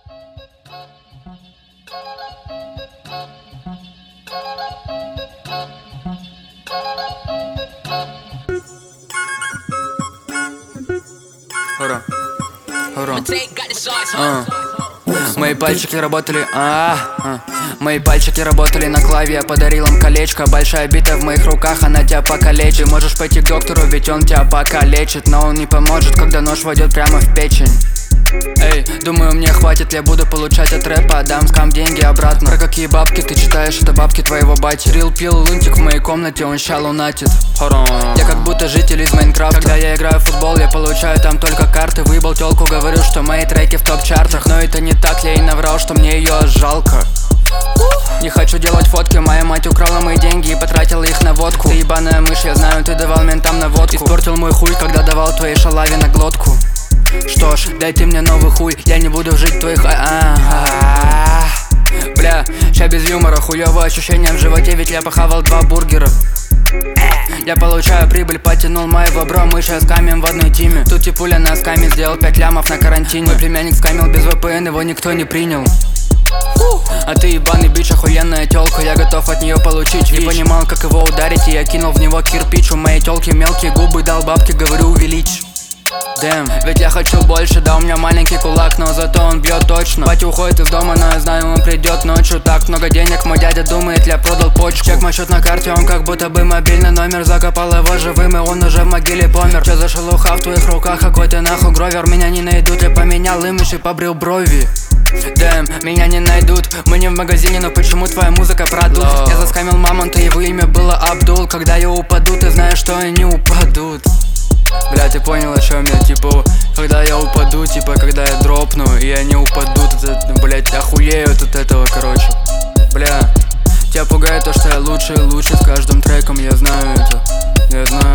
Мои пальчики работали, мои пальчики работали на клаве. Я подарил им колечко. Большая бита в моих руках, она тебя покалечит. Можешь пойти к доктору, ведь он тебя покалечит. Но он не поможет, когда нож войдет прямо в печень. Эй, думаю, мне хватит, я буду получать от рэпа. Дам скам деньги обратно. Про какие бабки ты читаешь, это бабки твоего бати. Рил пил лунтик в моей комнате, он ща лунатит. Я как будто житель из Майнкрафта. Когда я играю в футбол, я получаю там только карты. Выебал тёлку, говорю, что мои треки в топ-чартах. Но это не так, я ей наврал, что мне её жалко. Не хочу делать фотки, моя мать украла мои деньги и потратила их на водку. Ты ебаная мышь, я знаю, ты давал ментам на водку. Испортил мой хуй, когда давал твоей шалаве на глотку. Что ж, дайте мне новый хуй, я не буду жить в твоих... Бля, ща без юмора, хуёво ощущение в животе, ведь я похавал 2 бургера. Я получаю прибыль, потянул моего бро, мы щас скамим в одной тиме. Тут типуля на скаме сделал 5 лямов на карантине. Мой племянник скамил без VPN, его никто не принял. А ты ебаный бич, охуенная тёлка, я готов от неё получить ВИЧ. Не понимал, как его ударить, и я кинул в него кирпич. У моей тёлки мелкие губы, дал бабки, говорю, увеличь. Дэм, ведь я хочу больше, да у меня маленький кулак, но зато он бьет точно. Батя уходит из дома, но я знаю, он придет ночью. Так много денег, мой дядя думает, я продал почку. Чек мой счет на карте, он как будто бы мобильный номер. Закопал его живым, и он уже в могиле помер. Чё за шелуха в твоих руках, какой ты нахуй гровер? Меня не найдут, я поменял имидж и побрил брови. Дэм, меня не найдут, мы не в магазине, но почему твоя музыка продут? Я заскамил мамонта, его имя было Абдул. Когда я упаду, ты знаешь, что они упадут. Бля, ты понял, о чем я, типа, когда я упаду, типа, когда я дропну, и они упадут, это, блять, охуеют от этого, короче. Бля, тебя пугает то, что я лучше и лучше с каждым треком, я знаю это, я знаю.